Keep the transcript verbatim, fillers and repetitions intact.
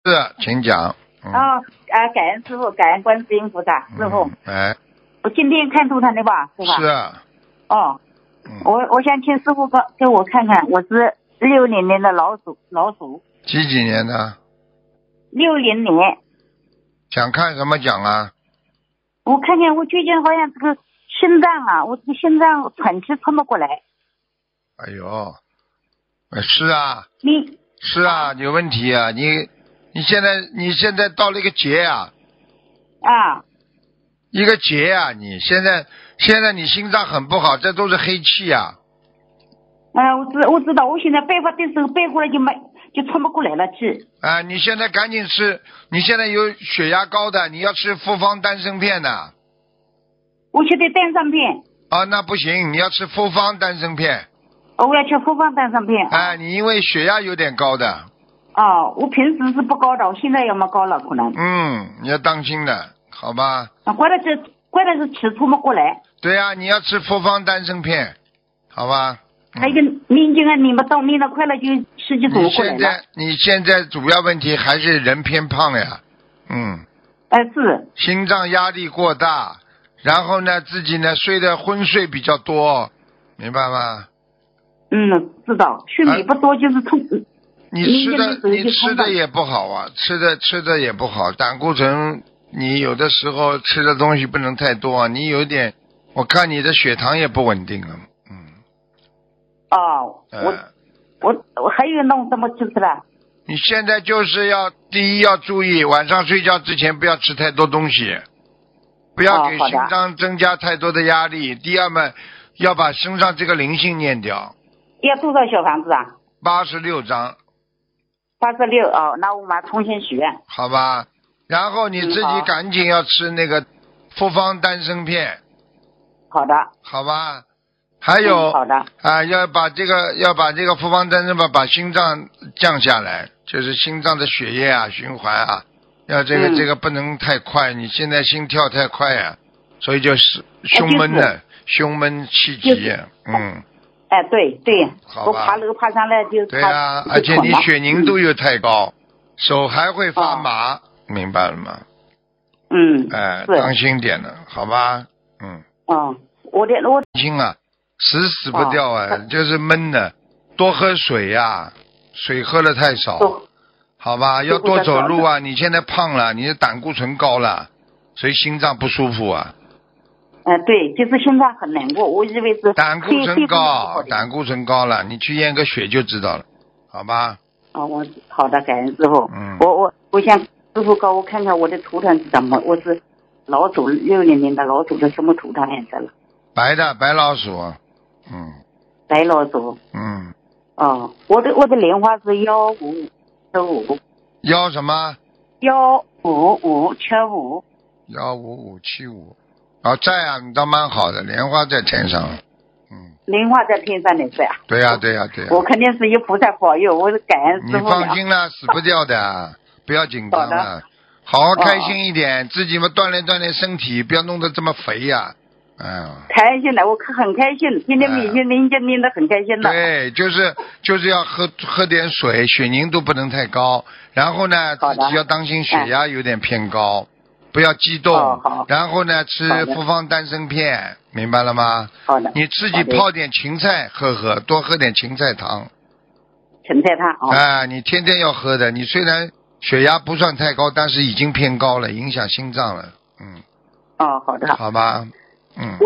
是，请讲。嗯、 哦，啊，感恩师傅，感恩观世音菩萨，师傅。 嗯、哎。 我今天看图腾的吧，是吧？ 是啊。 哦。 嗯。 我我想请师傅给给我看看，我是六零年的老鼠，老鼠。 几几年的？ 六零年。 想看什么讲啊？ 我看看，我最近好像这个心脏啊，我这个心脏喘气喘不过来。 哎呦，呃是啊。 你。 是啊，有问题啊！你你现在你现在到了一个劫啊。 啊。 一个劫啊！你现在现在你心脏很不好，这都是黑气啊。 啊，我知我知道，我现在背发的时候背过来就没就喘不过来了气。 啊，你现在赶紧吃，你现在有血压高的，你要吃复方丹参片的。 我吃的丹参片。 啊，那不行，你要吃复方丹参片。 哦，我要吃复方丹参片。 哎，你因为血压有点高的。 哦，我平时是不高的，我现在要么高了可能。 嗯，你要当心的，好吧？ 啊，怪的是怪的是吃出不过来。 对啊，你要吃复方丹参片，好吧？ 还有一个念经啊，念不到，念到快了就吃就走过来了。 你现在你现在主要问题还是人偏胖呀，嗯。 哎、呃，是。 心脏压力过大，然后呢，自己呢睡得昏睡比较多，明白吗？ 嗯，知道，睡眠不多就是痛。啊、 你吃的你吃的也不好啊，吃的吃的也不好，胆固醇你有的时候吃的东西不能太多，你有点，我看你的血糖也不稳定了，嗯。 哦， 呃、 我我我还有弄什么就是了？ 你现在就是要第一要注意，晚上睡觉之前不要吃太多东西，不要给心脏增加太多的压力。哦、第二嘛，要把身上这个灵性念掉。 要多少小房子啊？ 八十六张。 八十六哦，那我马上重新许愿。 好吧，然后你自己赶紧要吃那个复方丹参片。 好的。 好吧，还有、 嗯、好的啊，要把这个要把这个复方丹参吧，把心脏降下来，就是心脏的血液啊循环啊，要这个、嗯、这个不能太快，你现在心跳太快啊，所以就是胸闷的、啊就是、胸闷气急、就是、嗯。 哎，对对，我爬楼爬上来就对啊，而且你血凝度又太高，嗯、手还会发麻、哦，明白了吗？ 嗯， 哎，当心点了，好吧？嗯。 哦，我的我心啊，死死不掉啊，哦、就是闷的，多喝水呀、啊，水喝的太少，好吧？要多走路啊！你现在胖了，你的胆固醇高了，所以心脏不舒服啊。 呃，对，就是心脏很难过，我以为是胆固醇高，胆固醇高了，你去验个血就知道了，好吧？ 哦，我好的，感恩师傅。 嗯， 我我我想师傅告我看看我的图腾是怎么，我是老鼠，六零年的老鼠的什么图腾颜色了？ 白的，白老鼠。嗯。 白老鼠。 嗯。 哦，我的我的莲花是幺五五五。 幺什么？ 幺五五七五。 幺五五七五。哦，在啊，你倒蛮好的，莲花在天上，嗯， 莲花在天上的是啊。 对呀、啊，对呀、啊，对呀、 啊。我肯定是有菩萨保佑，我是感恩师父。 你放心了，死不掉的，不要紧张了，好好开心一点，哦、自己嘛锻炼锻炼身体，不要弄得这么肥呀、啊。哎呦， 开心的，我可很开心，天天每天念经念得很开心的。 对，就是就是要喝喝点水，血凝度不能太高，然后呢，自己要当心血压有点偏高。嗯，不要激动、 哦， 然后呢，吃复方丹参片，明白了吗？ 好的。 你自己泡点芹菜喝喝，多喝点芹菜汤。 芹菜汤啊。 哎、哦，你天天要喝的。你虽然血压不算太高，但是已经偏高了，影响心脏了。嗯。 哦，好的。 好吧，嗯。